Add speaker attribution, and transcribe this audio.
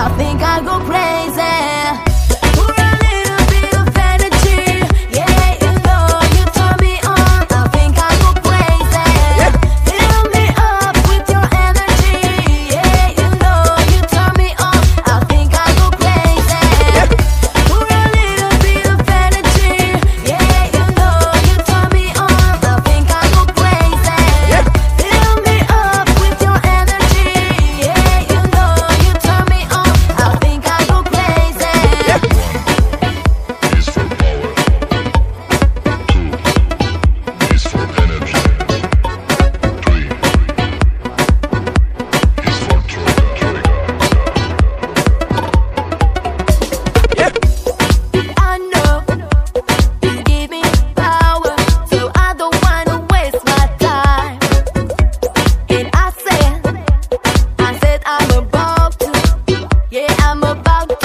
Speaker 1: think I go crazy. For a little bit of energy, yeah, you know you turn me on. I think I go crazy. Fill me up with your energy, yeah, you know you turn me on. I think I go crazy. For a little bit of energy, yeah, you know you turn me on. I think I go crazy. Fill me up with your energy, yeah, you know you turn me on. I think I go crazy.
Speaker 2: Is for power. 2 is for energy. 3 is for trigger.
Speaker 1: I know you give me power, so I don't wanna waste my time. And I said I'm about to, yeah, I'm about